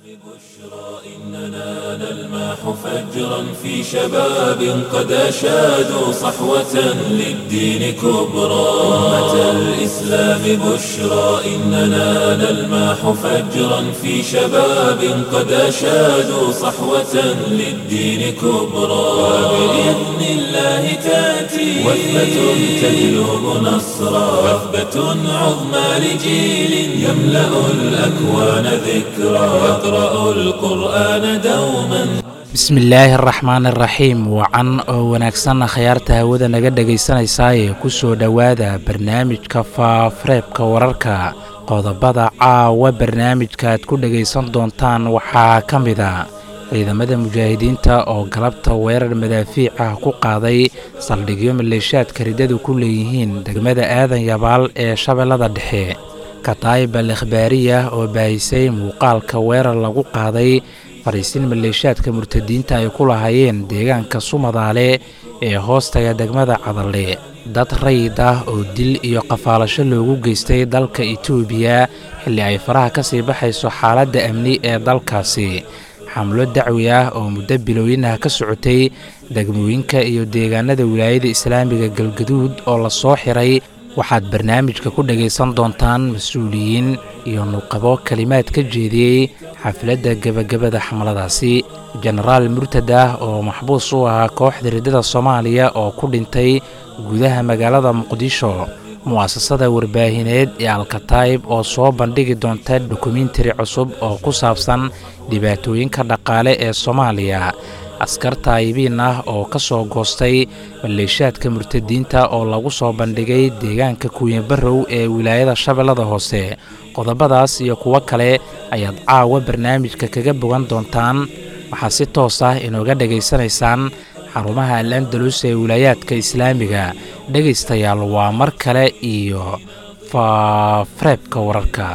إننا نلمح فجرا في شباب قد أشادوا صحوة للدين كبرى أمة الإسلام بشرى إننا نلمح فجرا في شباب قد أشادوا صحوة للدين كبرى وبإذن الله تأتي وثبة تجلب نصرا وثبة عظمى لجيل يملأ الأكوان ذكرى يقرأ القرآن دوما بسم الله الرحمن الرحيم وعن ونكسن خيارتها وذا نجد جيسان كسو دوادا برنامج كفا فريب كورركا قضبضا وبرنامج كاد كل جيسان دونتان وحا كمدا ciidamada mujaahidiinta oo galabta weerar madaafiic ah ku qaaday saldhigyo maleeshiyaadka ridadu ku leeyihiin degmada aadan yabaal ee shabeellada dhexe kataayib al-ikhbaariya oo baahisay muuqaalka weerar lagu qaaday fariisin maleeshiyaadka murtadiinta ay ku lahaayeen deegaanka Sumadaale ee hoostaga degmada Cadalle dad rayid ah oo dil iyo qafaalasho loogu geystay dalka Itoobiya xilli ay faraha ka sii baxayso xaaladda amni ee dalkaasi xamlo dacwi ah oo muddo bilowyin ah ka socotay degmooyinka iyo deegaanada wilaayada islaamiga galgaduud oo la soo xiray waxaad barnaamijka ku dhageysan doontaan mas'uuliyiin iyo nuqabo kalimaad ka jeediyay xafladda gabagabada xamladaasi jenaraal murtada oo maxbuus u ahaa kooxda ridada Soomaaliya oo ku dhintay gudaha magaalada Muqdisho muasasada warbaahineed ee Al-Kataib oo soo bandhigi doonta dokumentari cusub oo ku saabsan dhibaatooyinka dhaqaale ee Soomaaliya askar taayibiin ah oo ka soo goostay maleeshiyaadka murtadiinta oo lagu soo bandhigay deegaanka Kuuyanbarow ee wilaayada Shabeellada Hoose qodobadaas iyo kuwa kale ayaad caawa barnaamijka kaga bogan doontaan waxaa si toos ah inooga dhageysanaysaan xarumaha Al-Andalus ee wilaayadka islaamiga dhageystayaal waa mar kale iyo faareebka wararka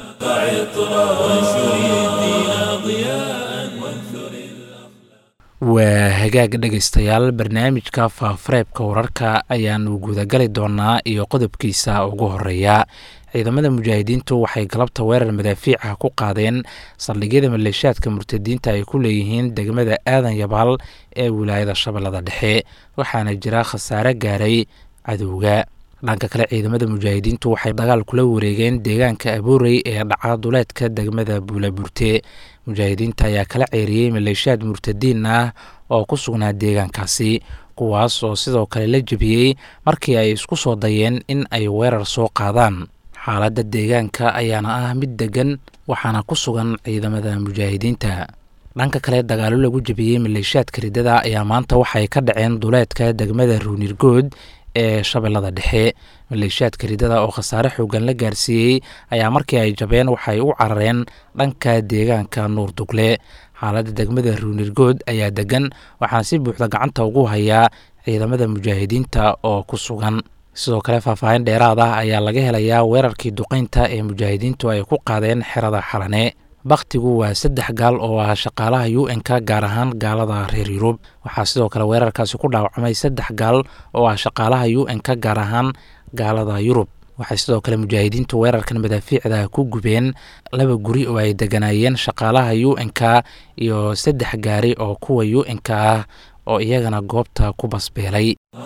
waa hagaag dhageystayaal barnaamijka faareebka wararka ayaanu gudagali doonaa iyo qodobkiisa ugu horeeya ciidamada mujaahidiintu waxay galabta weerar madaafiic ah ku qaadeen saldhigyada maleeshiyaadka murtadiinta ay ku leeyihiin degmada aadan yabaal ee wilaayada Shabeellada Dhexe waxaana jira khasaare gaaray cadowga dhanka kale ciidamada mujaahidiintu waxay dagaal kula wareegeen deegaanka Abuurey ee dhacaduleedka degmada Buulaburte mujaahidiinta ayaa kala ceeriyay maleeshiyaad murtadiin ah oo ku sugnaa deegaankaasi kuwaas oo sidoo kale la jabiyay markii ay isku soo dayeen in ay weerar soo qaadaan xaaladda deegaanka ayaana ah mid degan waxaana ku sugan ciidamada mujaahidiinta dhanka kale dagaalo lagu jabiyay maleeshiyaadka ridada ayaa maanta waxay ka dhaceen duleedka degmada Ruunirgood ee Shabeellada Dhexe maleeshiyaadka ridada oo khasaare xoogan la gaarsiiyay ayaa markii ay jabeen waxay u carareen dhanka deegaanka Nuur Dugle xaaladda degmada Ruunirgood ayaa degan waxaan si buuxda gacanta ugu hayaa ciidamada mujaahidiinta oo ku sugan sidoo kale faahfaahin dheeraad ah ayaa laga helayaa weerarkii duqeynta ee mujaahidiintu ay ku qaadeen xerada Xalane baqtigu waa 3 gaal oo ah shaqaalaha UN-ka gaar ahaan gaalada reer Yurub waxaa sidoo kale weerarkaasi ku dhaawacmay 3 gaal oo ah shaqaalaha UN-ka gaar ahaan gaalada Yurub waxay sidoo kale mujaahidiintu weerarkan madaafiicda ku gubeen 2 guri oo ay deganaayeen shaqaalaha UN-ka iyo 3 gaari oo kuwa UN-ka ah oo iyagana goobta ku basbeelay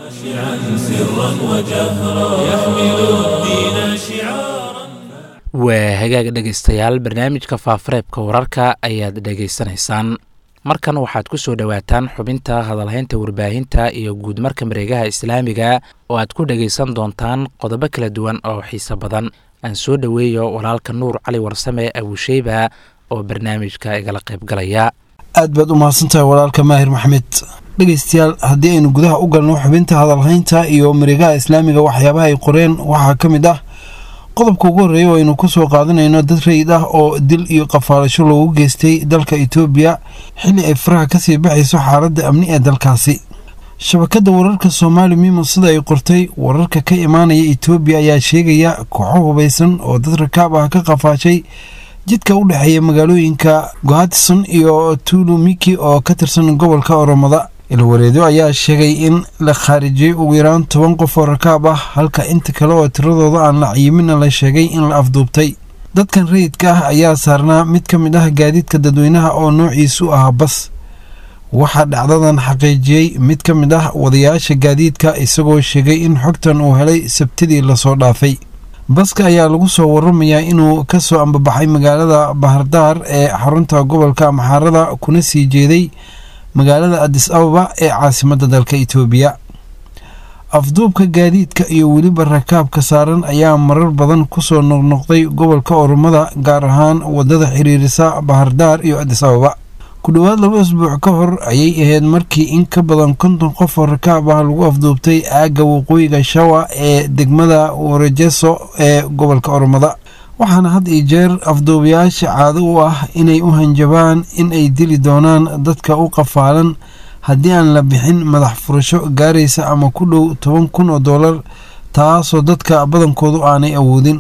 waa hagaag dhageystayaal barnaamijka faareebka wararka ayaad dhageysanaysaan markan waxaad ku soo dhawaataan xubinta hadalhaynta warbaahinta iyo guud marka mareegaha islaamiga oo aad ku dhageysan doontaan qodobo kala duwan oo xiiso badan aan soo dhaweeyo walaalka Nuur Cali Warsame Abusheyba oo barnaamijka igala qayb galaya aad baad u mahadsantahay walaalka Maahir Maxamed dhageystayaal haddii aynu gudaha u galno xubinta hadalhaynta iyo mareegaha islaamiga waxyaabaha ay qoreen waxaa ka mid ah qodobka ugu horeeya oo aynu ku soo qaadanayno dad rayid ah oo dil iyo qafaalasho loogu geystay dalka Itoobiya xilli ay faraha ka sii baxayso xaaladda amni ee dalkaasi shabakadda wararka Soomaali Mimo sida ay qortay wararka ka imaanaya Itoobiya ayaa sheegaya kooxo hubaysan oo dad rakaab ah ka qafaashay jidka u dhaxeeya magaalooyinka Gohatson iyo Tulumiki oo ka tirsan gobolka Oromada ilwareedo ayaa sheegay in la khaarijiyay ugu yaraan 10 qof oo rakaab ah halka inta kale oo tiradooda aan la ciimin la sheegay in la afduubtay dadkan rayidka ah ayaa saarnaa mid ka mid ah gaadiidka dadweynaha oo noociisu ah bas. waxaa dhacdadan xaqiijiyey mid ka mid ah wadayaasha gaadiidka isagoo sheegay in xogtan uu helay sabtidii lasoo dhaafay. baska ayaa lagu soo waramayaa inuu ka soo ambabaxay magaalada Bahardar ee xarunta gobolka Amxaarada kuna sii jeeday magaalada Addis Ababa ee caasimadda dalka Itoobiya. afduubka gaadiidka iyo weliba rakaabka saaran ayaa marar badan kusoo noqnoqday gobolka Oromada, gaar ahaan wadada xiriirisa Bahardar iyo Addis Ababa. ku dhowaad 2 usbuuc ka hor ayay ahayd markii in ka badan 50 qof oo rakaab ah lagu afduubtay aagga waqooyiga Shawa ee degmada Warejeso ee gobolka Oromada. waxaana had iyo jeer afduubayaasha caado u ah inay u hanjabaan in ay dili doonaan dadka u qafaalan haddii aan la bixin madax furasho gaaraysa ama ku dhow $10,000, taasoo dadka badankoodu aanay awoodin.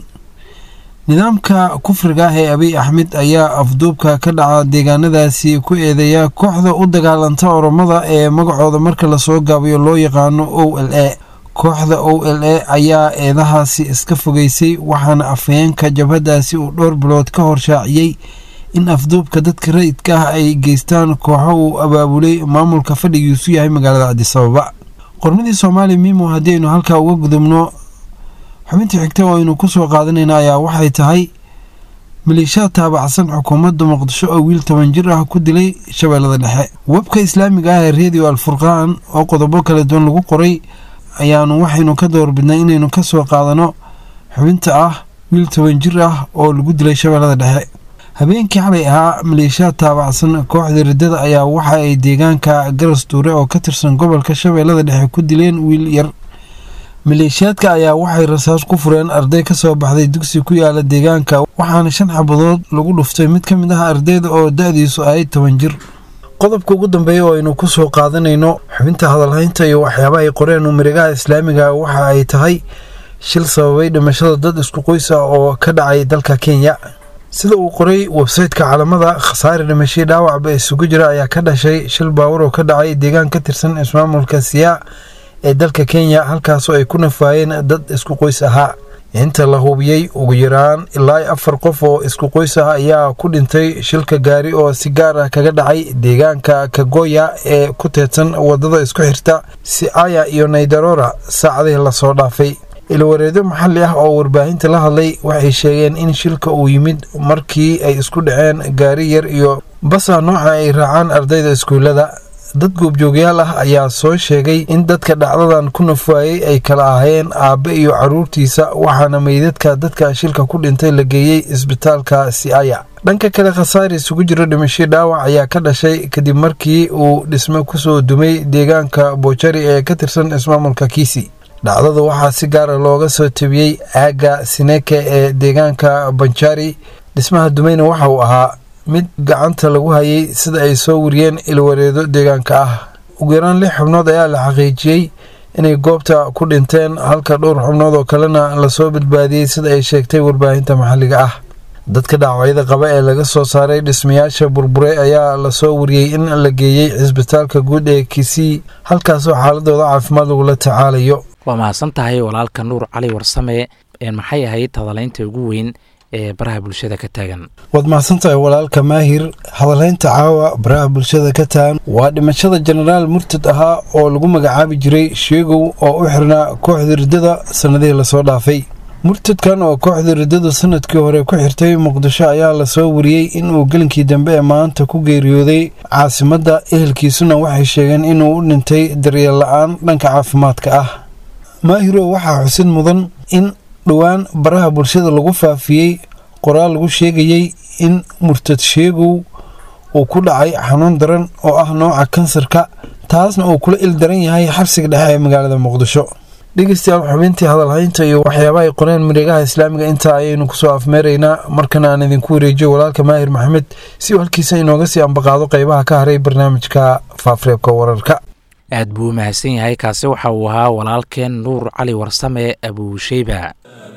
nidaamka kufriga ah ee Abiy Ahmed ayaa afduubka ka dhaca deegaanadaasi ku eedeeya kooxda u dagaalanta Oromada ee magacooda marka lasoo gaabiyo loo yaqaano OLA. kooxda OLA ayaa eedahaasi iska fogeysay, waxaana afhayeenka jabhadaasi uu dhowr bilood ka hor shaaciyey in afduubka dadka rayidka ah ay geystaan kooxo uu abaabulay maamulka fadhigiisu yahay magaalada Addis Ababa. qormadii Soomaali Mimo haddii aynu halkaa uga gudubno, xubintii xigta oo aynu ku soo qaadanayna ayaa waxay tahay maleeshiyaad taabacsan xukuumadda Muqdisho oo wiil 10 jir ah ku dilay Shabeellada Dhexe. webka islaamiga ah ee Radio Al-Furqaan oo qodobo kala duwan lagu qoray ayaanu waxaynu ka doorbidnay inaynu ka soo qaadano xubinta ah wiil 10 jir ah oo lagu dilay Shabeellada Dhexe. habeenkii xalay ahaa maleeshiyaad taabacsan kooxda riddada ayaa waxa ay deegaanka Garas Tuure oo ka tirsan gobolka Shabeellada Dhexe ku dileen wiil yar. maleeshiyaadka ayaa waxay rasaas ku fureen arday ka soo baxday dugsi ku yaala deegaanka, waxaana 5 xabadood lagu dhuftay mid ka mid ah ardayda oo da'diisu ahayd 10 jir. qodobka ugu dambeeya oo aynu ku soo qaadanayno xubinta hadalhaynta iyo waxyaabaha ay qoreen umrigaha islaamiga waxa ay tahay shil sababay dhimashada dad isku qoys ah oo ka dhacay dalka Kenya. sida uu qoray website-ka caalamada, khasaare dhimasho dhaawacba isugu jira ayaa ka dhashay shil baawar oo ka dhacay deegaan ka tirsan ismaamulka Siaya ee dalka Kenya, halkaasoo ay ku nafaayeen dad isku qoys ahaa. inta la hubiyey ugu yaraan ilaa 4 qof oo isku qoys ah ayaa ku dhintay shilka gaari oo si gaar ah kaga dhacay deegaanka Kagoya ee ku teedsan wadada isku xirta Siaya iyo Naidarora saacadihii la soo dhaafay. ilwareedo maxalli ah oo warbaahinta la hadlay waxay sheegeen in shilka uu yimid markii ay isku dhaceen gaari yar iyo basa nooca ay raacaan ardayda iskuulada. dad goobjoogyaal ah ayaa soo sheegay in dadka dhacdadan ku nafaayay ay kala ahaayeen aabe iyo caruurtiisa, waxaana meydadka dadka shilka ku dhintay la geeyey isbitaalka Siaya. dhanka kale, khasaare isugu jira dhimasho dhaawac ayaa ka dhashay kadib markii uu dhisme kusoo dumay deegaanka Bochari ee ka tirsan ismaamulka Kisii. dhacdada waxaa si gaar ah looga soo tabiyey aagga Sineke ee deegaanka Banchari. dhismaha dumayna waxa uu ahaa mid gacanta lagu hayay sida ay soo wariyeen ilwareedo deegaanka ah. ugu yaraan 6 xubnood ayaa la xaqiijiyey inay goobta ku dhinteen, halka dhowr xubnood oo kalena lasoo badbaadiyey sida ay sheegtay warbaahinta maxalliga ah. dadka dhaawacyada qaba ee laga soo saaray dhismayaasha burbure ayaa lasoo wariyey in la geeyey cisbitaalka guud ee Kisii, halkaasoo xaaladooda caafimaad lagula tacaalayo. waa mahadsan tahay walaalka Nuur Cali Warsame. maxay ahayd hadalaynta ugu weyn ee baraha bulshada ka taagan? waad mahadsantahay walaalka Maahir. hadalhaynta caawa baraha bulshada ka taagan waa dhimashada jenaraal murtad ahaa oo lagu magacaabi jiray Sheegow oo u xirnaa kooxda riddada sanadihii lasoo dhaafay. murtadkan oo kooxda riddada sanadkii hore ku xirtay Muqdisho ayaa lasoo wariyey inuu gelinkii dambe ee maanta ku geeriyooday caasimadda. ehelkiisuna waxay sheegeen inuu u dhintay daryeel la'aan dhanka caafimaadka ah. Maahiro waxaa xusid mudan in dhowaan baraha bulshada lagu faafiyey qoraal lagu sheegayey in murtad Sheegow uu ku dhacay xanuun daran oo ah nooca kansarka, taasna uu kula il daran yahay xabsiga dhexe ee magaalada Muqdisho. dhegeystayaal, xubintii hadalhaynta iyo waxyaabaha ay qoreen mareegaha islaamiga intaa ayaynu kusoo afmeeraynaa. markana aan idinku wareejiyo walaalka Maahir Maxamed si uu halkiisa inooga sii ambaqaado qaybaha ka haray barnaamijka faafareebka wararka. aad buu mahadsan yahay. kaasi waxa uu ahaa walaalkeen Nuur Cali Warsame Abuushayba.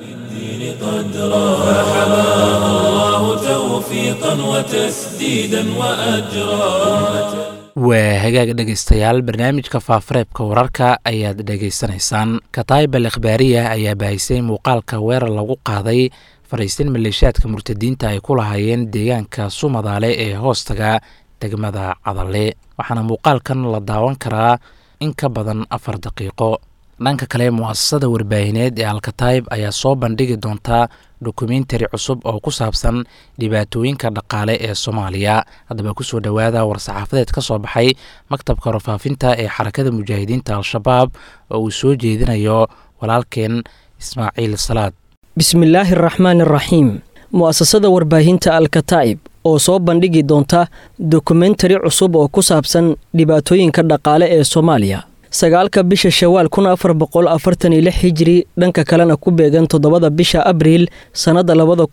waa hagaag dhegaystayaal, barnaamijka faafareebka wararka ayaad dhegaysanaysaan. Kataib al Ikhbaariya ayaa baahisay muuqaalka weerar lagu qaaday fariisin maleeshiyaadka murtadiinta ay ku lahaayeen deegaanka Sumadaale ee hoostaga degmada Cadalle. waxaana muuqaalkan la daawan karaa in ka badan 4 daqiiqo. dhanka kale mu'asasada warbaahineed ee Al-Kataib ayaa soo bandhigi doonta dokumentari cusub oo ku saabsan dhibaatooyinka dhaqaale ee Soomaaliya. haddaba ku soo dhawaada war-saxaafadeed ka soo baxay maktabka warfaafinta ee xarakada mujaahidiinta Al-Shabaab oo uu soo jeedinayo walaalkeen Ismaaciil Salaad. bismillaahi raxmaani raxiim. mu'asasada warbaahinta Al-Kataib oo soo bandhigi doonta dokumentari cusub oo ku saabsan dhibaatooyinka dhaqaale ee Soomaaliya. 9 bisha Shawaal 1446 Hijri, dhanka kalena ku beegan 7 bisha Abriil sanada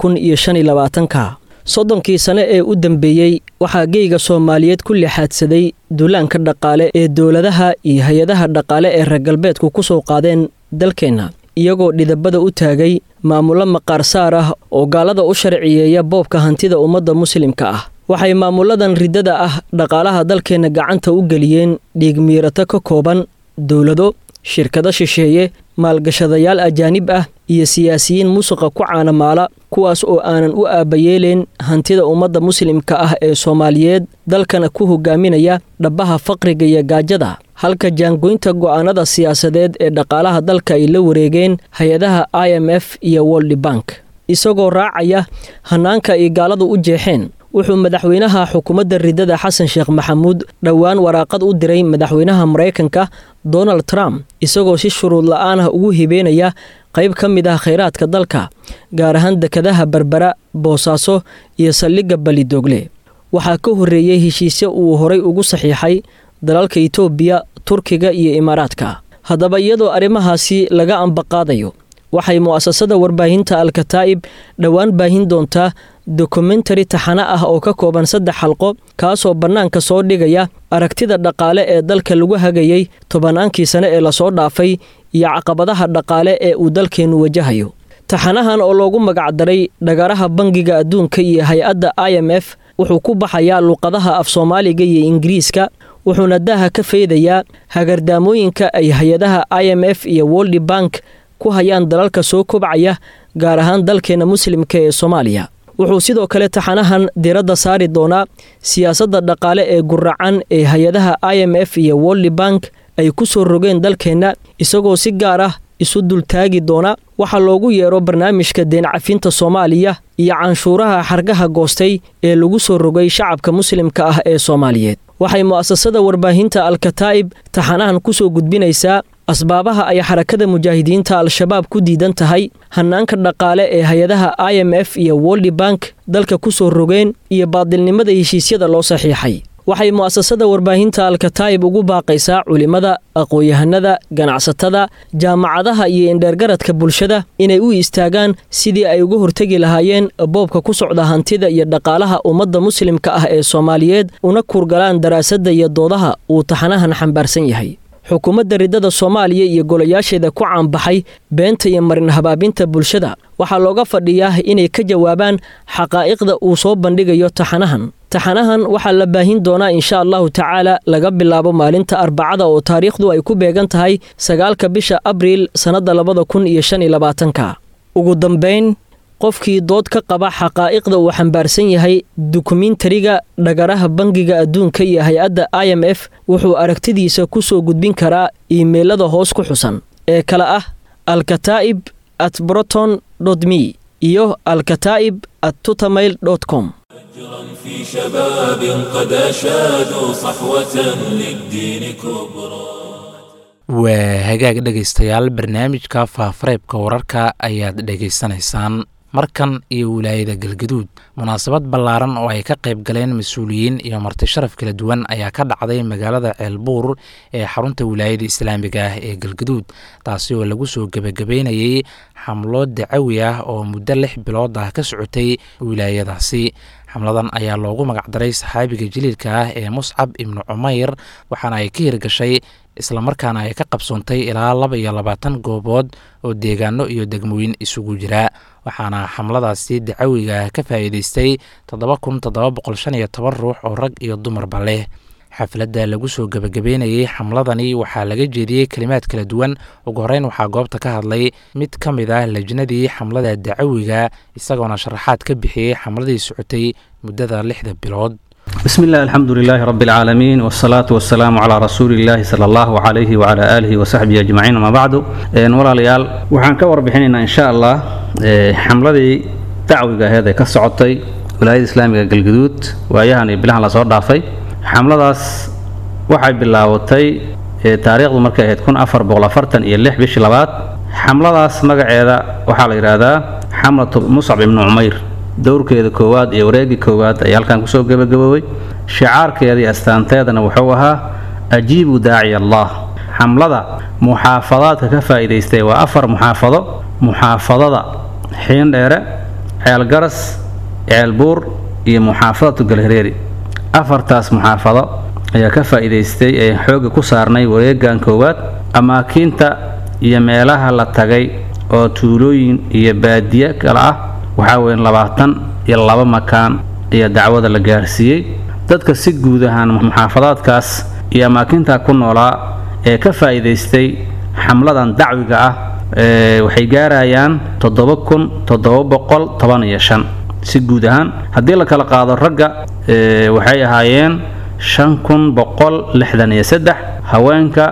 2025. 30 sano ee u dambeeyay waxaa geyga Soomaaliyeed ku lixaadsaday duulaanka dhaqaale ee dowladaha iyo hay'adaha dhaqaale ee reer galbeedku ku soo qaadeen dalkeena, iyagoo dhidabada u taagay maamulo maqaar saar ah oo gaalada u sharciyeeya boobka hantida ummadda muslimka ah. waxay maamuladan ridada ah dhaqaalaha dalkeena gacanta u geliyeen dhiig miirato ka kooban dowlado, shirkado shisheeye, maalgashadayaal ajaanib ah iyo siyaasiyiin musuqa ku caanamaala, kuwaas oo aanan u aabayeeleen hantida ummadda muslimka ah ee Soomaaliyeed, dalkana ku hogaaminaya dhabaha faqriga iyo gaajada, halka jaangoynta go'aanada siyaasadeed ee dhaqaalaha dalka ay la wareegeen hay'adaha IMF iyo World Bank. isagoo raacaya hanaanka ay gaaladu u jeexeen, wuxuu madaxweynaha xukuumadda ridada Xasan Sheekh Maxamuud dhowaan waraaqad u diray madaxweynaha Mareykanka Donald Trump, isagoo si shuruud la'aan ah ugu hibeynaya qayb ka mid ah kheyraadka dalka, gaar ahaan dekedaha Berbera, Boosaaso iyo saldhigga Balidoogle. waxaa ka horreeyay heshiisyo uu horay ugu saxiixay dalalka Itoobiya, Turkiga iyo Imaaraadka. haddaba iyadoo arrimahaasi laga ambaqaadayo, waxay mu'asasada warbaahinta Al-Kataib dhowaan baahin doontaa dokumentari taxane ah oo ka kooban 3 xalqo, kaasoo bannaanka soo dhigaya aragtida dhaqaale ee dalka lagu hagayay 10 sano ee lasoo dhaafay iyo caqabadaha dhaqaale ee uu dalkeenu wajahayo. taxanahan oo loogu magacdaray dhagaraha bangiga adduunka iyo hay-adda IMF wuxuu ku baxayaa luqadaha af Soomaaliga iyo Ingiriiska, wuxuuna daaha ka faydayaa hagardaamooyinka ay hay-adaha IMF iyo World Bank ku hayaan dalalka soo kobcaya, gaar ahaan dalkeena muslimka ee Soomaaliya. wuxuu sidoo kale taxanahan diiradda saari doonaa siyaasadda dhaqaale ee guracan ee hay-adaha IMF iyo World Bank ay ku soo rogeen dalkeena, isagoo si gaar ah isu dultaagi doona waxa loogu yeero barnaamijka deen cafinta Soomaaliya iyo canshuuraha xargaha goostay ee lagu soo rogay shacabka muslimka ah ee Soomaaliyeed. waxay mu'asasada warbaahinta Al-Kataib taxanahan ku soo gudbinaysaa asbaabaha ay xarakada mujaahidiinta Al-Shabaab ku diidan tahay hanaanka dhaqaale ee hay'adaha IMF iyo World Bank dalka ku soo rogeen iyo baadilnimada heshiisyada loo saxiixay. waxay mu'asasada warbaahinta Al-Kataib ugu baaqaysaa culimada, aqoon-yahanada, ganacsatada, jaamacadaha iyo indheergaradka bulshada inay u istaagaan sidii ay uga hortagi lahaayeen boobka ku socda hantida iyo dhaqaalaha ummadda muslimka ah ee Soomaaliyeed, una kurgalaan daraasadda iyo doodaha uu taxanahan xambaarsan yahay. xukuumadda ridada Soomaaliya iyo golayaasheeda ku caanbaxay beenta iyo marin habaabinta bulshada waxaa looga fadhiyaa inay ka jawaabaan xaqaa'iqda uu soo bandhigayo taxanahan. taxanahan waxaa la baahin doonaa insha Allahu tacaala laga bilaabo maalinta Arbacada oo taariikhdu ay ku beegan tahay 9 bisha Abriil sanada 2025. ugu dambeyn, qofkii dood ka qaba xaqaa'iqda uu xambaarsan yahay dokumentariga dhagaraha bangiga adduunka iyo hay-adda IMF wuxuu aragtidiisa ku soo gudbin karaa iimaylada hoos ku xusan ee kala ah alkataib@proton.me iyo alkataib@tutamail.com. في شباب قد أشادوا صحوة للدين كبرى. waa hagaag dhegaystayaal, barnaamijka faafareebka wararka ayaad dhegaysanaysaan. markan iyo wilaayada Galgaduud, munaasabad ballaaran oo ay ka qayb galeen mas'uuliyiin iyo marti sharaf kala duwan ayaa ka dhacday magaalada Ceelbuur ee xarunta wilaayada Islaamiga ah ee Galgaduud, taasi oo lagu soo gabagabeynayay xamlo dacawi ah oo muddo 6 bilood ah ka socotay wilaayadaasi. xamladan ayaa loogu magacdaray saxaabiga jaliilka ah ee Muscab ibn Umayr, waxaana ay ka hirgashay islamarkaana ay ka qabsoontay ilaa 22 goobood oo deegaano iyo degmooyin isugu jira. waxaana xamladaasi dacawiga ka faa'iideystay 7715 ruux oo rag iyo dumarba leh. xafladda lagu soo gebagabeynayey xamladani waxaa laga jeediyey kelimaad kala duwan. ugu horeyn waxaa goobta ka hadlay mid ka mid ah lajnadii xamlada dacawiga isagoona sharaxaad ka bixiyey xamladii socotay muddada 6 bilood. بسم الله الحمد لله رب العالمين والصلاة والسلام على رسول الله صلى الله عليه وعلى آله وصحبه أجمعين. ما بعد ولا ليال وحن كور بحننا إن شاء الله حملة دعوة هذا كسعطي ولاية الإسلامية الجدود وياهني بلاه على صور ضعفي حملة داس وحي بالله وطي تاريخ مركز تكون أفر بغلافرتن يلح بشلبات حملة داس مجا هذا وحال إرادة حملة مصعب بن عمير دورkeeda koowaad iyo wareegii koowaad ayaa halkan ku soo gabagaboway shicaarkeedii astaanteedana wuxuu ahaa ajiibu daaci Allah. xamlada muxaafadaadka ka faa'iideystay waa 4 muxaafado. muxaafadada Xiindheere, Ceel Garas, Ceel Buur iyo muxaafadada Galhareeri. 4taas muxaafado ayaa ka faa'iideystay ee xoog ku saarnay wareegan koowaad amaakinta iyo meelaha la tagay oo tuulooyin iyo baadiye kala ah waxaa weyn 22 makaan iyo dacwada la gaarsiiyey. dadka si guud ahaan muxaafadaadkaas iyo amaakinta ku noolaa ee ka faa'iideystay xamladan dacwiga ah waxay gaarayaan 7715 si guud ahaan. haddii la kala qaado ragga waxay ahaayeen 5163, haweenka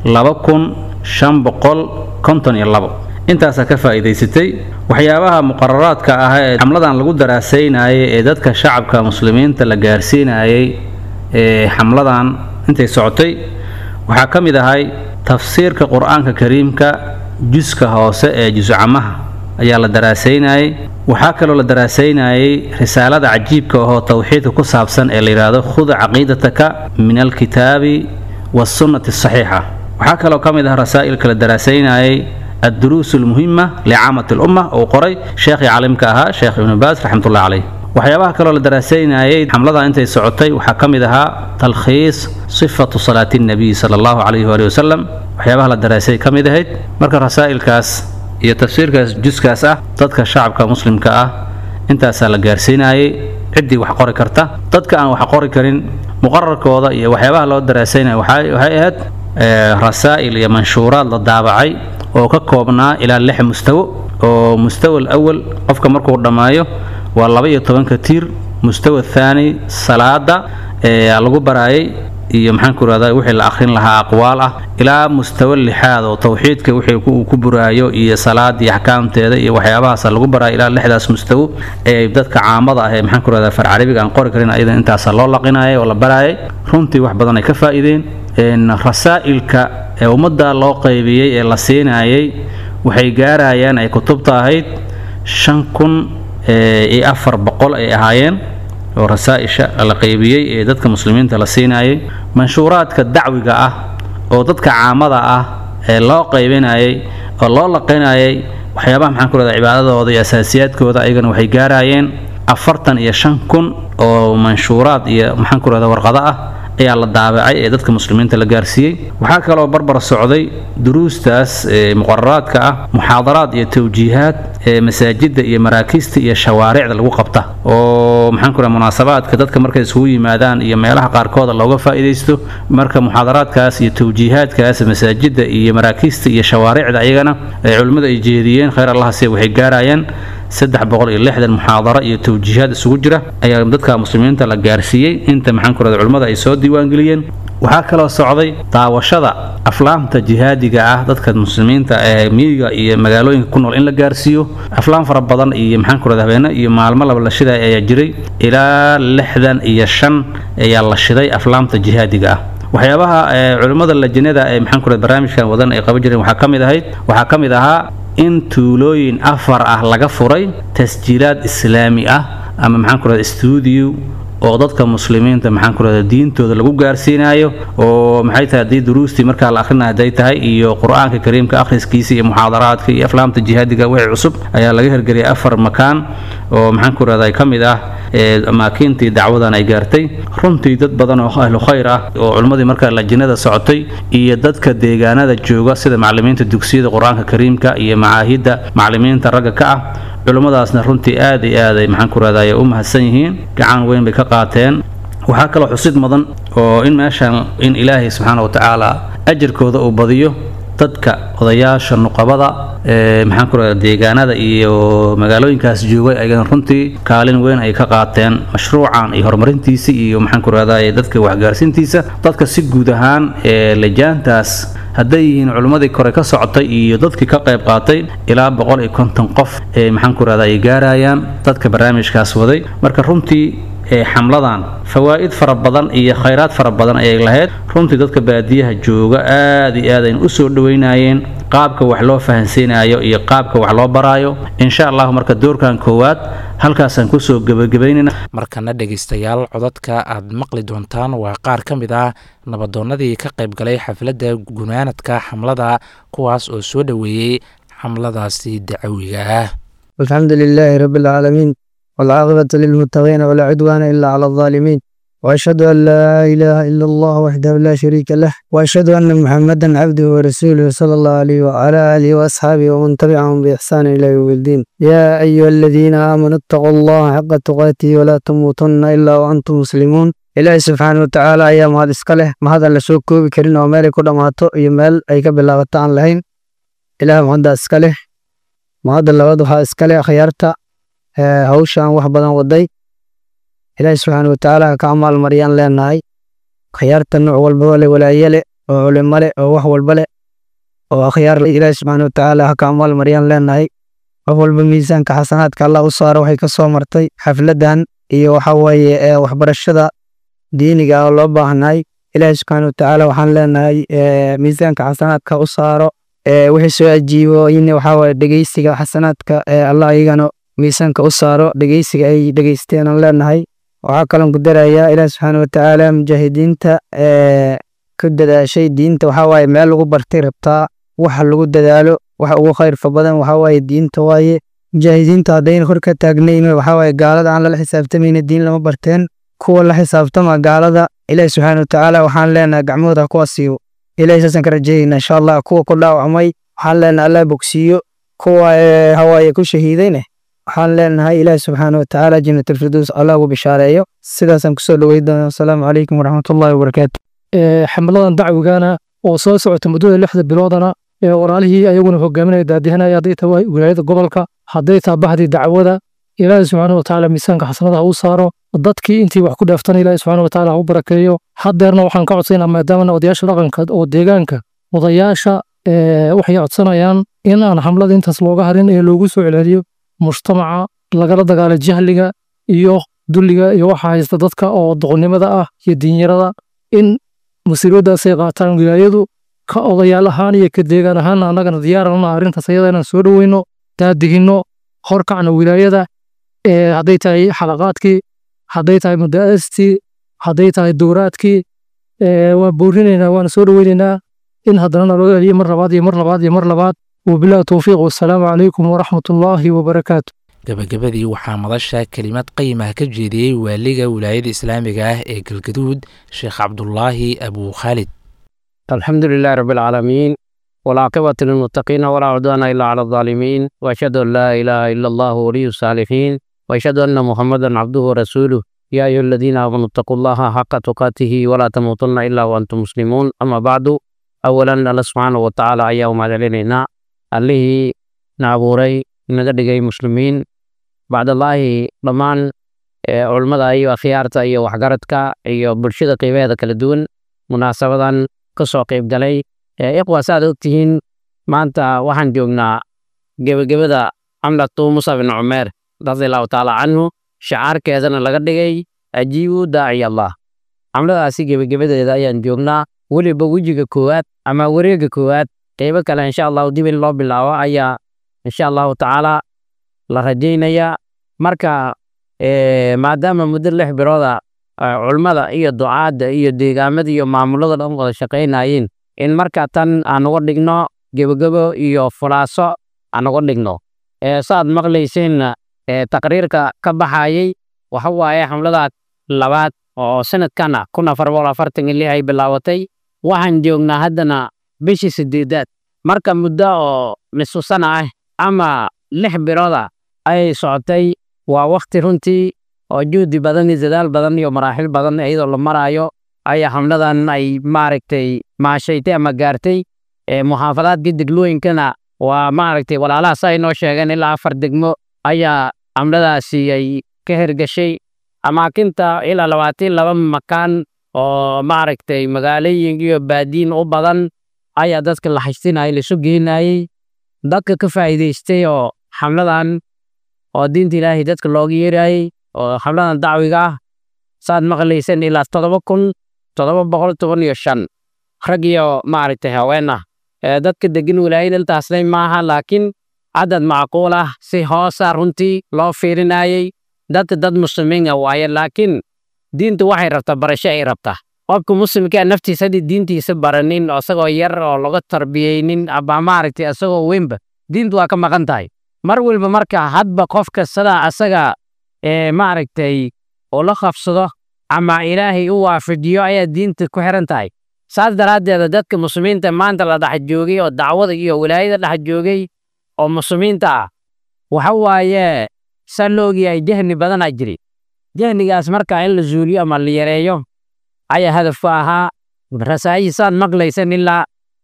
2552. intaas ka faa'iideysatay. waxyaabaha muqarraraadka ah ee xamladan lagu daraasaynayay ee dadka shacabka muslimiinta la gaarsiinayay ee xamladan intay socotay waxaa ka mid ahay tafsiirka quraanka kariimka juska hoose ee juscamaha ayaa la daraasaynayay. waxaa kaloo la daraasaynayay risaalada cajiibka oo tawxiidka ku saabsan ee la yiraahdo khud aqiidataka min alkitaabi was sunnati saxiixa. waxaa kaloo ka mid ah rasaa'ilka la daraasaynayay الدروس المهمة لعامة الأمة أو قري شيخ عالم كها شيخ ابن باز رحمة الله عليه. وحيابها كلو لدراسين آيات حملة أنت سعودي وحكم لها تلخيص صفة صلاة النبي صلى الله عليه وآله وسلم. وحيابها لدراسين كم دهيت مركز رسائل كاس هي تفسير كاس جزء كاسة تدك الشعب كمسلم كأه أنت سال جارسين آيات عدي وحقوري كرتا تدك أنا وحقوري كرين مقرر كوضا وحيابها لو دراسين وحيات رسائل يا منشورات للدابعي oo ka koobnaa ilaa 6 mustawa. oo mustawa al-awwal qofka markuu dhamaayo waa 12 tiir. mustawa thani salaada lagu baraayay iyo maxaan ku raadayay wixii la akhrin lahaa aqwaal ah ilaa mustawa lixaad oo tawxiidka wixii ku buraayo iyo salaad iyo ahkaamteeda iyo waxyaabahaas lagu baraayay ilaa 6daas mustawa ee dadka caamada ah ee maxaan ku raadayay far carabiga aan qori karin ayada intaas loo laqinaayay oo la baraayay. runtii wax badan ay ka faa'iideen. rasaa'ilka ee ummadda loo qaybiyay ee la siinayay waxay gaarayaan ay kutubta ahayd 5400 ay ahaayeen oo rasaa'isha la qaybiyay ee dadka muslimiinta la siinayay. manshuuraadka dacwiga ah oo dadka caamada ah ee loo qaybinayay oo loo laqinayay waxyaabaha maxaan ku raadayay cibaadadooda iyo asaasiyaadkooda ayagana waxay gaarayeen 45000 oo manshuuraad iyo maxaan ku raadayay warqado ah ayaa la daabacay ee dadka muslimiinta la gaarsiiyay. waxaa kaloo barbar socday duruustaas muqarraraadka ah muhaadaraad iyo tawjiihaad ee masaajidda iyo maraakiista iyo shawaaricda lagu qabta oo maxaan ku raadayay munaasabaadka dadka markay isugu yimaadaan iyo meelaha qaarkood looga faa'iideysto. marka muhaadaraadkaas iyo tawjiihaadkaas masaajidda iyo maraakiista iyo shawaaricda ayagana culimada ay jeediyeen khayr Allah si waxay gaarayaan 360 muhaadara iyo tawjiihaad isugu jira ayaa dadka muslimiinta la gaarsiiyay inta maxaan ku raadayay culimada ay soo diiwaan galiyeen. waxaa kaloo socday daawashada aflaamta jihaadiga ah dadka muslimiinta ee miyiga iyo magaalooyinka ku nool in la gaarsiiyo. aflaam fara badan iyo maxaan ku raadayay habeena iyo maalmo laba la shiday ayaa jiray ilaa 65 ayaa la shiday aflaamta jihaadiga ah. waxyaabaha culimada lajnada ee maxaan ku raadayay barnaamijkan wadan ay qaban jireen waxaa kamid ahaa in tuulooyin 4 ah laga furay tasjiilaad islaami ah ama maxaan ku raadayay studio oo dadka muslimiinta maxaan ku raadayay diintooda lagu gaarsiinayo oo maxay tahay hadii duruustii marka la akhrinayo haday tahay iyo quraanka kariimka akhriskiisa iyo muhaadaraadka iyo aflaamta jihaadiga wixii cusub ayaa laga hirgeliyay 4 makaan oo maxaan ku raadayay kamid ah amaakintii dacwadan ay gaartay. runtii dad badan oo ahlu khayr ah oo culimadii marka lajnada socotay iyo dadka deegaanada jooga sida macallimiinta dugsiyada quraanka kariimka iyo macaahida macallimiinta ragga ka ah culimadaasna runtii aad iyo aad ay maxaan ku raadayay u mahadsan yihiin gacan weyn bay ka qaateen waxaa kaloo xusid mudan oo in meeshan in ilaahay subxaana wa tacaala ajarkooda uu badiyo dadka odayaasha nuqabada maxaan ku radaa deegaanada iyo magaalooyinkaas joogay ayagana runtii kaalin weyn ay ka qaateen mashruucan iyo horumarintiisa iyo maxaan ku radaa dadka waxgaarsiintiisa dadka si guud ahaan lajaantaas hadday yihiin culimmadii kore ka socotay iyo dadkii ka qayb qaatay ilaa 150 qof maxaan ku radaa ay gaarayaan dadka barnaamijkaas waday marka runtii xamladan fawaa'id fara badan iyo khayraad fara badan ayay lahayd runtii dadka baadiyaha jooga aad iyo aad ay u soo dhaweynayeen qaabka wax loo fahansiinayo iyo qaabka wax loo baraayo insha Allah marka doorkan koowaad halkaasaan ku soo gabagabaynayna markana dhageystayaal codadka aad maqli doontaan waa qaar ka mid ah nabadoonnadii ka qayb galay xafladda gunaanadka xamlada kuwaas oo soo dhaweeyay xamladaasi dacawiga ah alxamdulilaahi rabbil caalamiin والعاقبة للمتقين ولا عدوان إلا على الظالمين وأشهد أن لا إله إلا الله وحده لا شريك له وأشهد أن محمدا عبده ورسوله صلى الله عليه وعلى آله وأصحابه ومن تبعهم بإحسان إلى يوم الدين يا أيها الذين آمنوا اتقوا الله حق تقاته ولا تموتن إلا وأنتم مسلمون إلهي سبحانه وتعالى أيام هذا إسكاله ما هذا اللي سوكو بكرنا ومالي كل ما هاتو يمال أي كبلا وطعن لهين إلهي هذا إسكاله ما هذا اللي وضوها إسكاله خيارتا hawshan wax badan waday ilaahay subxaanahu wa tacaala ka amaal mariyaan leenahay khiyaarta nooc walba leh walaayale oo culimo leh oo wax walba leh oo akhyaar ilaahay subxaanahu wa tacaala ka amaal mariyaan leenahay wax walba miisaanka xasanaadka Allah u saaro waxay ka soo martay xafladan iyo waxa weeye waxbarashada diiniga oo loo baahnay ilaahay subxaanahu wa tacaala waxaan leenahay miisaanka xasanaadka u saaro wixii soo ajiibo in waxa weeye dhageysiga xasanaadka Allah iyagana miisaanka u saaro dhageysiga ay dhageysteen aan leenahay waxaa kaloo ku darayaa ilaahay subxaanahu wa tacaala mujaahidiinta ku dadaashay diinta waxa waaye meel lagu bartay rabtaa waxa lagu dadaalo waxa ugu khayr badan waxa waaye diinta waaye mujaahidiinta hadayna hor ka taagnayn waxa waaye gaalada aan la xisaabtamayna diin lama barteen kuwa la xisaabtama gaalada ilaahay subxaanahu wa tacaala waxaan leenahay gacmooda kuwa siiyo ilaahay saasan ka rajeeyna insha Allah kuwa ku dhaawacmay waxaan leenahay Allah bogsiyo kuwa hawaaye ku shahiidayna waxaan leenahay ilaahay subxaanahu wa tacaala jannatul firdaws Allah ugu bishaareeyo sidaasaan kusoo dhaweydana assalaamu calaykum waraxmatullaahi wabarakaatu xamladan dacwigana oo soo socota muddada 6 biloodana waraalihii ayaguna hogaaminaya daadihanaya hadday tahay wilaayada gobolka hadday tahay bahdii dacwada ilaahay subxaanahu wa tacaala miisaanka xasanada u saaro dadkii intii wax ku dhaaftan ilaahay subxaanahu wa tacaala u barakeeyo hadeerna waxaan ka codsaynaa maadaama odayaasha dhaqanka oo deegaanka odayaasha waxay codsanayaan in aan xamlada intaas looga harin ee loogu soo celceliyo mujtamaca lagala dagaalo jahliga iyo dulliga iyo waxa haysta dadka oo doqonnimada ah iyo diinyarada in musiibadaas ay qaataan wilaayadu ka odayaal ahaan iyo ka deegaan ahaan annagana diyaarana arrintaas ayada inaan soo dhaweyno daadihino horkacna wilaayada hadday tahay xalaqaadkii hadday tahay madaastii hadday tahay dowraadkii waan boorinaynaa waan soo dhaweynaynaa in haddana loo celiyo mar labaad iyo mar labaad iyo mar labaad وبالله توفيق والسلام عليكم ورحمة الله وبركاته gabagabadii waxaa madasha kelimad qiimaha ka jeediyey waaliga wilaayada islaamiga ah ee galgaduud sheekh cabdulaahi abuu khaalid الحمد لله رب العالمين والعاقبة للمتقين ولا عدوان إلا على الظالمين وأشهد أن لا إله إلا الله ولي الصالحين وأشهد أن محمدا عبده ورسوله يا أيها الذين آمنوا اتقوا الله حق تقاته ولا تموتن إلا وأنتم مسلمون أما بعد أولا الله سبحانه وتعالى أيام علينا allihii na abuuray naga dhigay muslimiin bacdallaahi dhammaan culimmada iyo akhyaarta iyo waxgaradka iyo bulshada qiimaheeda kala duwan munaasabadan ka soo qayb galay ikhwa saad ogtihiin maanta waxaan joognaa gebagabada xamlatu Musa bin Umeer radiyallahu taala canhu shacaarkeedana laga dhigay ajiibu daaci Allah xamladaasi gebagabadeeda ayaan joognaa weliba wejiga koowaad ama wareega koowaad qaybo kale insha Allah dib in loo bilaabo ayaa insha Allah taala la rajeynaya marka maadaama muddo 6 bilooda culimada iyo ducaada iyo deegaamada iyo maamulada dhan wada shaqeynayeen in marka tan aan uga dhigno gebagabo iyo fulaaso aan uga dhigno saad maqlayseen taqriirka ka baxayay waxa waaye xamlada labaad oo sanadkana 1446 ay bilaabatay waxaan joognaa haddana bishii 8 marka muddo oo nisfu sana ah ama 6 bilooda ay socotay waa waqti runtii oo juhdi badan iyo dadaal badan iyo maraaxil badan iyadoo la maraayo ayaa xamladan ay maaragtay maashaytay ama gaartay muxaafadaadka degmooyinkana waa maaragtay walaalahaas ay noo sheegeen ilaa 4 degmo ayaa xamladaasi ay ka hirgashay amaakinta ilaa 22 makaan oo maaragtay magaalooyin iyo baadiin u badan ayaa dadka la xishtinayay la sugeynayay dadka ka faa'iideystay oo xamladan oo diinta Ilaahay dadka looga yeerayay oo xamladan dacwiga ah saad maqlaysan ilaa 7,715 rag iyo maaragtay haween ah dadka degan wilaayada intaasna maaha laakiin cadad macquul ah si hoos ah runtii loo fiirinayay dad muslimiin ah waaye laakiin diintu waxay rabtaa barasho ay rabtaa qofka muslimka naftiisa diintiisa baranin oo asagoo yar oo laga tarbiyeynin aba maaragtay asagoo weynba diintu waa ka maqan tahay mar walba marka hadba qofka sida asaga maaragtay oo la qabsado ama Ilaahay u waafajiyo ayaa diinta ku xiran tahay saas daraadeed dadka muslimiinta maanta la dhax joogay oo dacwada iyo wilaayada dhax joogay oo muslimiinta waxa waaye saloogi ay jahni badan ajri jahnigaas marka in la zuuliyo ama la yareeyo ayaa hadaf ahaa rasaayisaan maqlaysan ilaa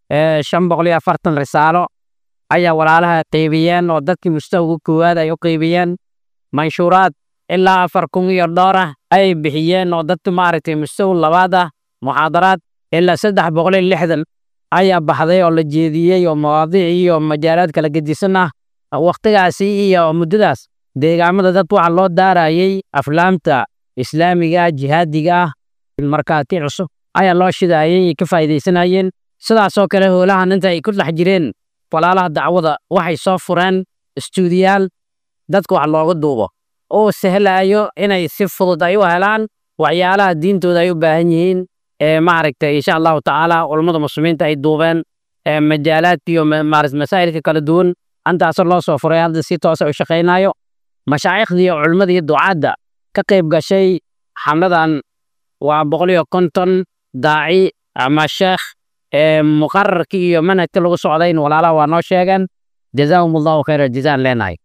540 risaalo ayaa walaalaha qaybiyeen oo dadkii mustawga koowaad ay u qaybiyeen manshuuraad ilaa 4,000 iyo dhowr ah ay bixiyeen oo dadka maaragtay mustaw labaad ah muxaadaraad ilaa 360 ayaa baxday oo la jeediyay oo mawaadiic iyo majaalaad kala gedisan ah waqtigaasi iyo muddadaas deegaamada dad waxa loo daarayay aflaamta islaamiga jihaadiga markaati cusub ayaa loo shidaayay ka faa'iideysanayeen sidaas oo kale howlahan inta ay ku dhex jireen walaalaha dacwada waxay soo fureen stuudiyaal dadka wax looga duubo oo sahlayo inay si fudud ay u helaan waxyaalaha diintooda ay u baahan yihiin maaragtay insha Allah taala culimada muslimiinta ay duubeen majaalaad iyo masaa'ilka kala duwan antaas loo soo furay hadda si toos ah u shaqeynayo mashaayikhdi iyo culimada iyo ducaada ka qayb gashay xamladan waa 150 daaci ama sheekh muqarrarki iyo manhajka lagu socdayn walaalaha waa noo sheegeen jazakumullahu khairan jazaan leenahay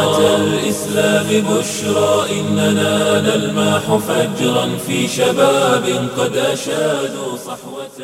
الإسلام بشرى إننا نلمح فجرا في شباب قد أشادوا صحوة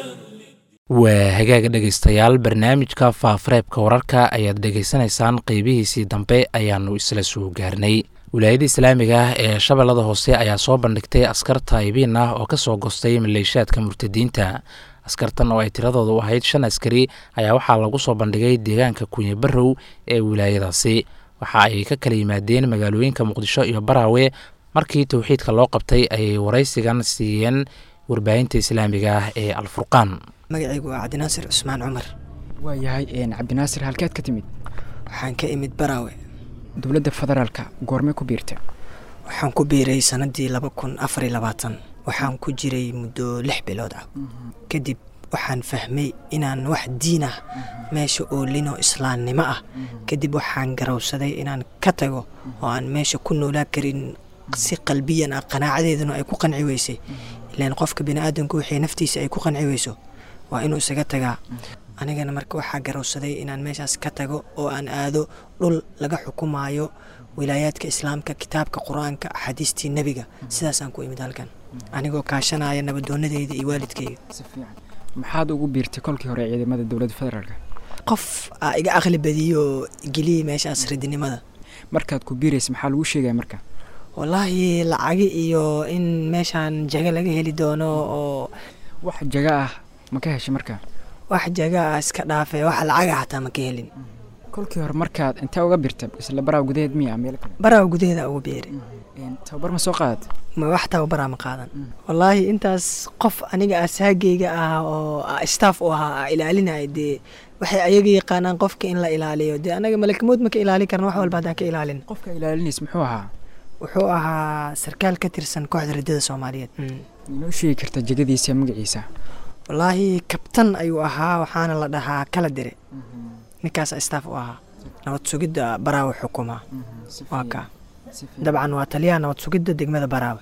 waa hagaaga dhegaystayaal barnaamijka faafareebka wararka ayaad dhegaysanaysaan qeybihiisii dambe ayaanu isla soo gaarnay wilaayada islaamiga ah ee shabeellada hoose ayaa soo bandhigtay askar taayibiin ah oo kasoo gostay maleeshiyaadka murtadiinta askartan oo ay tiradoodu ahayd 5 askari ayaa waxaa lagu soo bandhigay deegaanka Kunye Barrow ee wilaayadaasi waxa ay ka kala yimaadeen magaalooyinka Muqdisho iyo Baraawe markii tawxiidka loo qabtay ay waraysigan siiyeen warbaahinta islaamiga ah ee Al-Furqaan magacaygu waa Cabdinaasir Usmaan Cumar waa yahay Cabdinaasir halkeed ka timid waxaan ka imid Baraawe dowladda federaalka goorma ku biirtay waxaan ku biiray sanadii 2024 waxaan ku jiray muddo 6 bilood ah kadib waxaan fahmay inaan wax diin ah meesha oo lino islaamnimo ah kadib waxaan garowsaday inaan ka tago oo aan meesha ku noolaa karin si qalbiyan ah qanaacadeeduna ay ku qanci weysay ilaan qofka bini'aadanku wixii naftiisa ay ku qanci weyso waa inuu isaga tagaa anigana marka waxaa garowsaday inaan meeshaas ka tago oo aan aado dhul laga xukumaayo wilaayaadka islaamka kitaabka quraanka axaadiistii nabiga sidaasaan ku imid halkan anigoo kaashanaya nabadoonadeeda iyo waalidkayga maxaad ugu biirtay kolkii hore ciidamada dowladda federaalka qof iga aqli badiyo geliye meeshaas ridinimada markaad ku biiraysay maxaa lagu sheegay marka wallaahi lacag iyo in meeshaan jaga laga heli doono oo wax jaga ah ma ka heshay marka wax jaga iska dhaafay wax lacag xataa ma ka helin kolkii hore markaad inta uga birtay isla Baraawe gudaheed miya meel kale Baraawe gudaheeda ugu biiray tababar ma soo qaad ma wax tababar ma qaadan wallaahi intaas qof aniga asaagayga ah oo staff oo ah ilaalinay de waxay ayaga yaqaanaan qofka in la ilaaliyo de anaga malakmood ma ka ilaalin karno wax walba hadaan ka ilaalin qofka ilaalinays wuxuu ahaa sarkaal ka tirsan kooxda ridada Soomaaliyeed inoo sheegi kartaa jagadiisa magaciisa wallaahi kabtan ayuu ahaa waxaana la dhahaa kala dire ninkaas staff u ahaa nabad sugidda Baraawe xukuma waa ka dabcan waa taliyaan nabad sugidda degmada Baraawe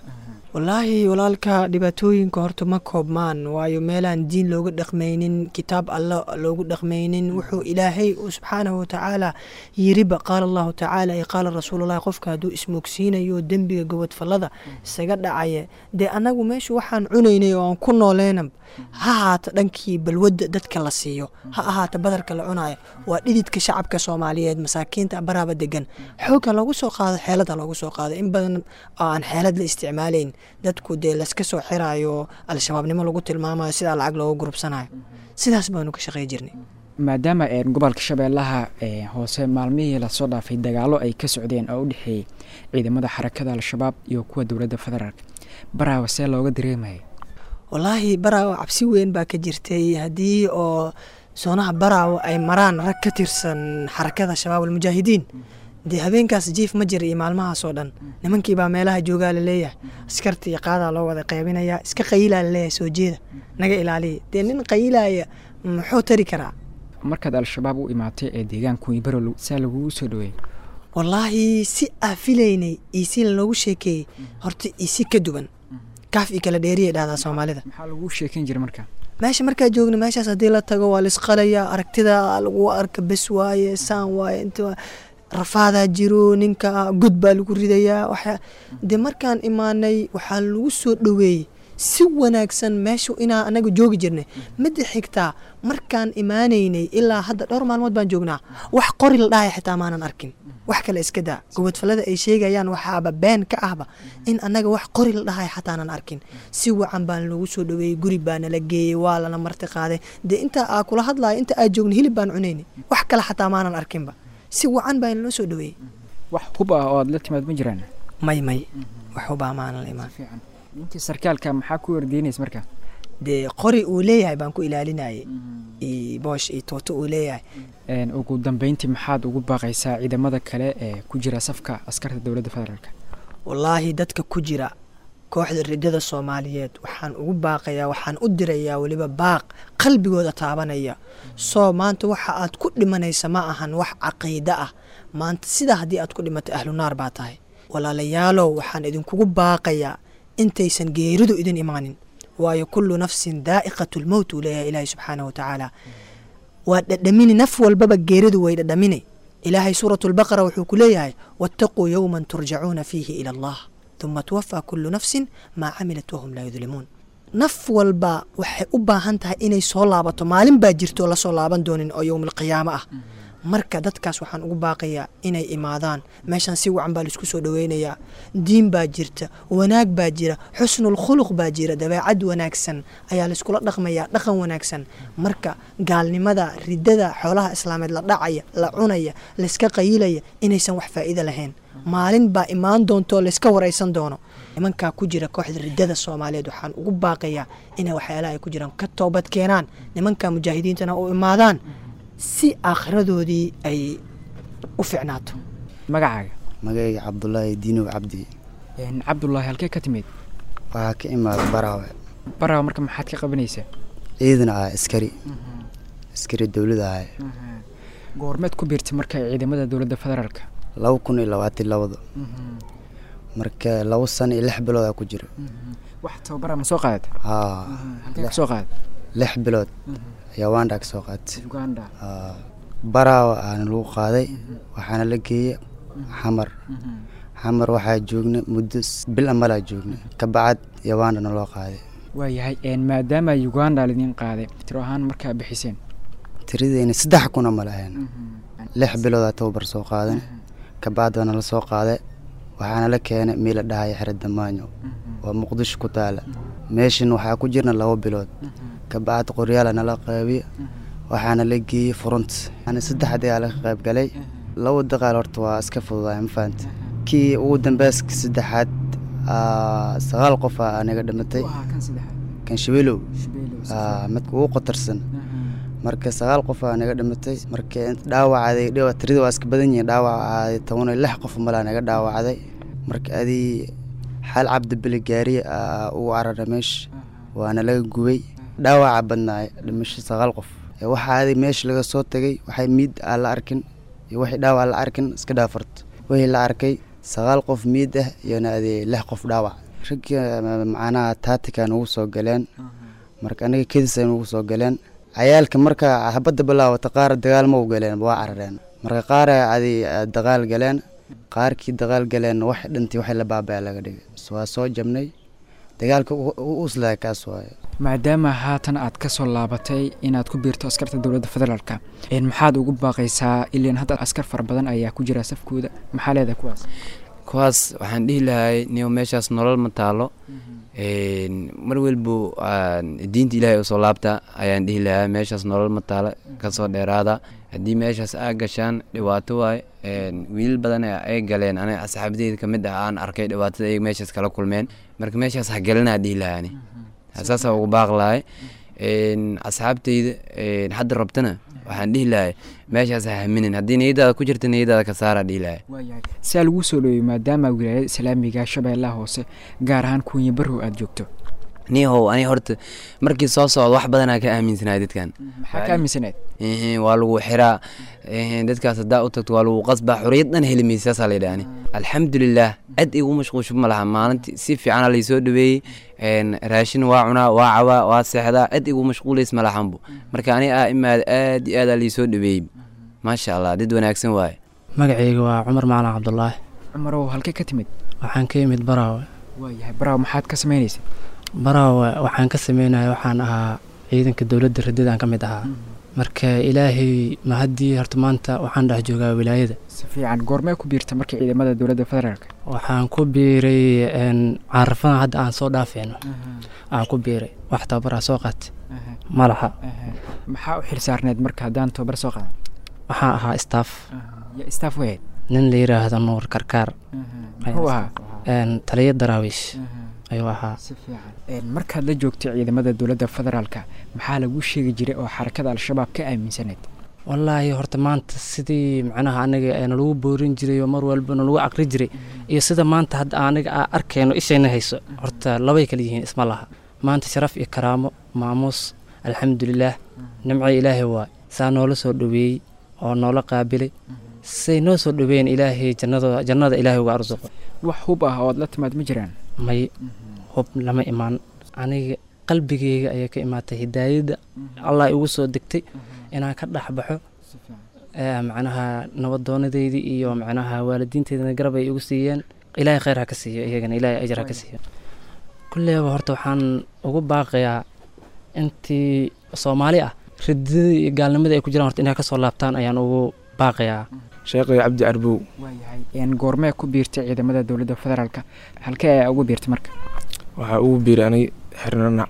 wallaahi walaalka dhibaatooyinka horta ma koobmaan waayo meelaan diin looga dhaqmaynin kitaab alla loogu dhaqmaynin wuxuu ilaahay subxaanahu watacaala yiriba qaala allahu tacaala iyo qaala rasuulullahi qofka hadduu ismoogsiinayo dembiga gobodfallada isaga dhacaya dee annagu meesha waxaan cunaynay oo aan ku nooleynab ha ahaata dhankii balwadda dadka la siiyo ha ahaata badarka la cunayo waa dhididka shacabka soomaaliyeed masaakiinta baraaba degan xoogga loogu soo qaado xeelada loogu soo qaado in badan oo aan xeelad la isticmaalayn dadku dee laska soo xiraayo al-shabaabnimo lagu tilmaamayo sidaa lacag looga gurubsanayo sidaas baanu ka shaqey jirnay maadaama gobolka shabeellaha hoose maalmihii lasoo dhaafay dagaalo ay ka socdeen oo u dhexeeyey ciidamada xarakada al-shabaab iyo kuwa dowladda federaalk baraawa see looga dareemaya wallaahi baraawo cabsi weyn baa ka jirtay haddii oo soonaha baraawo ay maraan rag ka tirsan xarakada shabaab almujaahidiin dee habeenkaas jiif ma jira iyo maalmahaasoo dhan nimankiibaa meelaha joogaa laleeyahay askarta iyo qaadaa loo wada qaybinayaa iska qayilaa laleeyahay soo jeeda naga ilaaliya dee nin qayilaya muxuu tari karaa markaad al-shabaab u imaatay ee deegaanku baro saa lagugu soo dhaweeyey wallaahi si aafilaynay iyo si loogu sheekeeyey horta iyo si ka duwan kaaf iyo kala dheeriyay dhahdaa soomaalida maxaa lagu sheekeyn jiray markaa meesha markaa joogna meeshaas haddii la tago waa laisqalayaa aragtida lagu arka bes waaye saan waaye inta rafaadaa jiro ninka god baa lagu ridayaa dee markaan imaanay waxaa lagu soo dhaweeyey si wanaagsan meeshu inaa anaga joogi jirnay midda xigtaa markaan imaanaynay ilaa hadda dhowr maalmood baan joognaa wax qori la dhahaya xitaa maanan arkin wax kale iska daa gobodfallada ay sheegayaan waxaaba been ka ahba in anaga wax qori la dhahaya xataanan arkin si wacan baan lagu soo dhaweeyey guri baa nala geeyey waa lana marti qaaday dee intaa aa kula hadlayo inta aa joogna hilib baan cunaynay wax kale xataa maanan arkinba si wacan baa inaloo soo dhaweeyey wax hub ah oo aad la timaad ma jiraan may wax hub ah maanan la imaan intii sarkaalka maxaa ku wardeynaysa markaa dee qori uu leeyahay baan ku ilaalinayay iyo boosh iyo tooto uu leeyahay ugu dambeyntii maxaad ugu baaqaysaa ciidamada kale ee ku jira safka askarta dowladda federaalka wallaahi dadka ku jira kooxda ridada soomaaliyeed waxaan ugu baaqayaa waxaan u dirayaa weliba baaq qalbigooda taabanaya soo maanta waxa aad ku dhimanaysa ma ahan wax caqiide ah maanta sidaa haddii aad ku dhimatay ahlu naar baa tahay walaalayaalow waxaan idinkugu baaqayaa intaysan geeridu idin imaanin waayo kullu nafsin daa'iqatu lmowt uu leeyahay ilaahay subxaanahu watacaala waa dhadhamini naf walbaba geeridu way dhadhamini ilaahay suuratu lbaqara wuxuu ku leeyahay wattaquu yowman turjacuuna fiihi ila allah uma tuwafaa kullu nafsin maa camilat wahum laa yudlimuun naf walba waxay u baahan tahay inay soo laabato maalin baa jirto oo lasoo laaban doonin oo yowm alqiyaamo ah marka dadkaas waxaan ugu baaqayaa inay imaadaan meeshaan si wacan baa laisku soo dhaweynayaa diin baa jirta wanaag baa jira xusnul khuluq baa jira dabeecad wanaagsan ayaa laiskula dhaqmayaa dhaqan wanaagsan marka gaalnimada ridada xoolaha islaameed la dhacaya la cunaya layska qayilaya inaysan wax faa'iido lahayn maalin baa imaan doonto layska waraysan doono nimankaa ku jira kooxda ridada soomaaliyeed waxaan ugu baaqayaa inay waxyaalaha ay ku jiraan ka toobad keenaan nimanka mujaahidiintana u imaadaan si aakhiradoodii ay u ficnaato magacaaga magacayga cabdulaahi diinow cabdi cabdulaahi halkee ka timid waxaa ka imaada baraawe marka maxaad ka qabanaysaa ciidan ah askari dowlada ah goormeed ku biirtay marka ciidamada dowladda federaalka 2022 marka 2 sano iyo 6 bilood ku jira wax tababar ma soo qaadatay halkee soo qaadatay 6 bilood Uganda ka soo qaatay Uganda baraawa aan lagu qaaday waxaana la geeyay xamar waxaa joognay muddo bil ama la joognay ka bacad Uganda loo qaaday waayahay maadaama Uganda lidin qaaday tiro ahaan markaa bixiseen tirideena 3 kuna ma lahayn 6 bilood tababar soo qaadan ka bacdana la soo qaaday waxaana la keenay meel dhahay xirada maanyo oo Muqdisho ku taala meeshan waxaa ku jirna 2 bilood ka bacad qoryaal la qaabiy waxaana la geeyay front ana 3 daqiiqo la qayb galay 2 daqiiqo horta waa iska fududaay ma fahanti kii ugu dambeeyay saddexaad 9 qof anaga dhimatay kan shabeelow midka ugu qatarsan marka 9 qof anaga dhimatay marka dhaawacday tirada waa iska badan yihiin dhaawacay 16 qof ma la naga dhaawacday marka adii xal cabdi bil gaari uu ararameesh waana laga gubay dhaawaca badnaay dhimasho 9 qof waxa ay meesh laga soo tagay waxay mid aan la arkin iyo wixii dhaawac la arkin iska dhaafart wixii la arkay 9 qof mid ah iyo naadi 6 qof dhaawac ragga macnaha taatikan ugu soo galeen marka aniga kedisaan ugu soo galeen cayaalka marka habadda bilaawata qaar dagaal ma u galeen waa carareen marka qaar adi dagaal galeen qaarkii dagaal galeen wax dhintii waxay la baabaa laga dhigay waa soo jabnay dagaalka u uslaa kaas waaye maadaama haatan aad ka soo laabatay inaad ku biirto askarta dowladda federaalka maxaad ugu baaqaysaa ilaan hadda askar fara badan ayaa ku jira safkooda maxaa leedahay kuwaas waxaan dhihi lahay niyo meeshaas nolol ma taalo mar walbo diinta ilaahay usoo laabta ayaan dhihi lahaa meeshaas nolol ma taalo kasoo dheeraada haddii meeshaas aa gashaan dhibaato waaye wiilal badan ay galeen aniga asxaabadeyda kamid ah aan arkay dhibaatada ay meeshaas kala kulmeen marka meeshaas ha galinaa dhihi lahaani saasaa ugu baaq lahay asxaabteyda hadda rabtana waxaan dhihi lahay meeshaas ha haminin haddii niyadaada ku jirta niyadaada ka saara dhihi lahay saa lagu soo dhoweeyey maadaama wilaayada islaamiga shabeellaha hoose gaar ahaan kuunya barrow aad joogto niyahow ani horta markii soo socdo wax badanaa ka aaminsanahay dadkan maxaa ka aaminsanayd waa lagu xiraa dadkaas haddaa u tagto waa lagu qasbaa xorriyad dhan heli maysa saasaa layidhi ani alxamdulilah cid igu mashquulsho ma laha maalintii si fiicana laysoo dhaweeyey raashin waa cunaa waa cawaa waa seexdaa cid igu mashquulays ma lahanbu marka ani imaad aad iyo aadaa laysoo dhaweeyey maasha allah dad wanaagsan waaye magacayga waa cumar macalin cabdulaahi cumarow halkee ka timid waxaan ka imid baraawe waayahay baraawe maxaad ka samaynaysa baraawe waxaan ka sameynaya waxaan ahaa ciidanka dowladda radidaan ka mid ahaa marka ilaahay mahaddii horta maanta waxaan dhex joogaa wilaayada si fiican goormee ku biirta marka ciidamada dowladda federaalka waxaan ku biiray caarafadan hadda aan soo dhaafeyno aan ku biiray wax tababaraa soo qaatay malaxa maxaa u xil saarneed marka haddaan tababar soo qaadan waxaan ahaa staff staff weyd nin la yiraahdo nuur karkaar muxuu ahaa taliya daraawiish ayuu ahaa si fiican markaad la joogtay ciidamada dowladda federaalka maxaa lagu sheegi jiray oo xarakada al-shabaab ka aaminsaneed wallaahi horta maanta sidii macnaha anaga nalagu boorin jiray oo mar walba nalagu aqri jiray iyo sida maanta hadda anaga arkayno ishayna hayso horta labay kala yihiin isma laha maanta sharaf iyo karaamo maamuus alxamdulilaah nimco ilaahay waa saa noola soo dhaweeyey oo noola qaabilay say noo soo dhaweeyeen ilaahay jannada ilaahay uga arsuqo wax hub ah oo aad la timaad ma jiraan may hub lama imaan aniga qalbigeyga ayaa ka imaatay hidaayadda allah igu soo degtay inaan ka dhex baxo macnaha nabadoonadeydii iyo macnaha waalidiinteydana garab ay igu siiyeen ilaahay khayr ha ka siiyo iyagana ilaahay ajar ha ka siiyo kulleeba horta waxaan ugu baaqayaa intii soomaali ah ridadii iyo gaalnimadii ay ku jiraan horta inay ka soo laabtaan ayaan ugu baaqayaa sheekhay cabdi arbow waayahay goormee ku biirtay ciidamada dowladda federaalka halkee ayaa ugu biirtay marka waxaa ugu biiray aniga xirnanac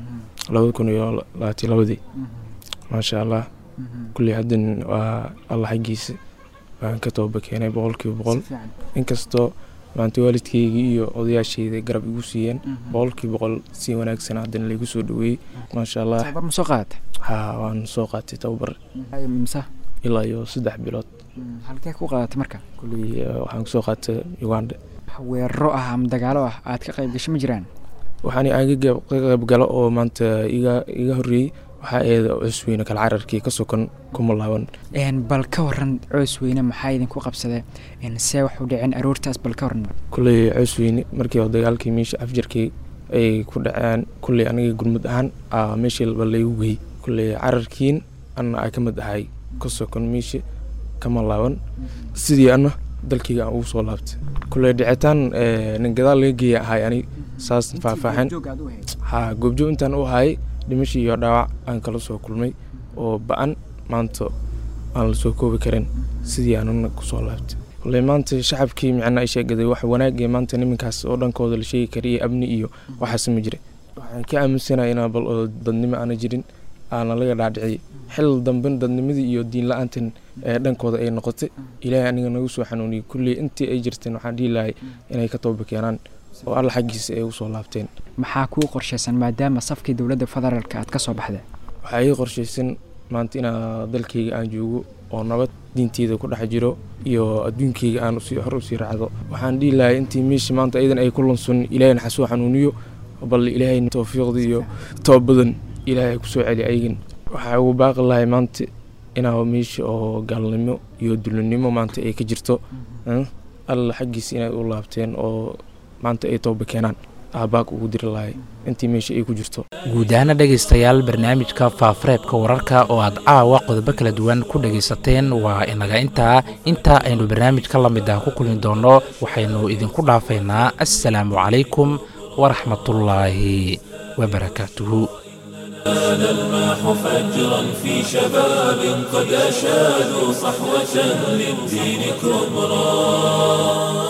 2022 maasha allah kulli haddan waa allah xaggiisa waan ka tooba keenay 100% inkastoo maanta waalidkayga iyo odayaashayda garab igu siiyeen 100% si wanaagsan haddana laygu soo dhaweeyey maasha allah tababar ma soo qaadatay waan soo qaatay tababar imsa ilaa iyo 3 bilood halkee ku qaadatay marka kulli waxaan kusoo qaatay Uganda weeraro ah ama dagaalo ah aad ka qayb gashay ma jiraan waxaan ka qayb galo oo maanta iga horreeyey waxaa eeda Coosweyne kala cararkii ka sokan kuma laaban bal ka waran Coosweyne maxaa idinku qabsaday see wax u dhicin aroortaas bal ka waran kulli Coosweyne markii oo dagaalkii meesha afjarkii ay ku dhaceen kulli aniga gurmud ahaan meeshii la igu geeyay kulli cararkiin ana ka mid ahay ka sokan meesha kama laaban sidii ana dalkayga aan ugu soo laabtay kulli dhicitaan nin gadaal laga geeyay ahay ani saas faahfaahin goobjoog intaan u ahay dhimashii iyo dhaawac aan kala soo kulmay oo ba'an maanta aan la soo koobi karin sidii aanuna ku soo laabtay kulli maanta shacabkii macna ay sheegaday wax wanaag ee maanta nimankaas oo dhankooda la sheegi kariyo amni iyo waxaas ma jiray waxaan ka aaminsanahay inaan bal oo dadnimo aan jirin aan laga dhaadhiciyay xil dambe dadnimadii iyo diin la'aantan ee dhankooda ay noqotay ilaahay aniga nagu soo xanuuniyay kulli intii ay jirteen waxaan dhihi lahay inay ka tooba keenaan oo alla xaggiisa ay u soo laabteen maxaa kuu qorshaysan maadaama safkii dowladda federaalka aad ka soo baxday waxaa ii qorshaysan maanta inaan dalkayga aan joogo oo nabad diinteeda ku dhex jiro iyo adduunkayga aan hor usii raacdo waxaan dhihi lahay intii meeshii maanta iyadan ay ku lunsun ilaahayna ha soo xanuuniyo bal ilaahay tawfiiqda iyo toobadan ilaahay ku soo celi ayagan waxaa ugu baaqi lahay maanta inaa meesha oo gaalnimo iyo dulinimo maanta ay ka jirto alla xaggiisa inay u laabteen oo maanta ay tooba keenaan aabaag ugu diri lahay intii meesha ay ku jirto. guud ahaan dhegaystayaal barnaamijka faafareebka wararka oo aad caawa qodobo kala duwan ku dhagaysateen waa inaga inta aynu barnaamijka la mid ah ku kulmi doono waxaynu idinku dhaafaynaa assalaamu calaykum waraxmatullaahi wabarakaatuhu. نلمح فجرا في شباب قد أشادوا صحوة للدين كبرى.